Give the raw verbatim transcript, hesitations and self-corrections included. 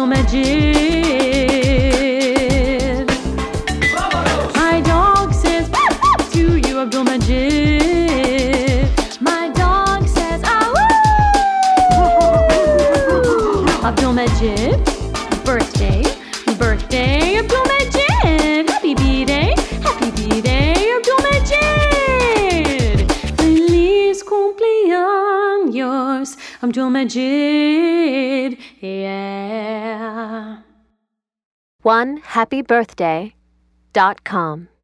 Majid. My dog says to you, Abdul Majid. My dog says ah. Abdul Majid, birthday, birthday, Abdul Majid. Happy B-Day, happy B-Day, Abdul Majid. Feliz cumpleaños, Abdul Majid. Yeah. one happy birthday dot com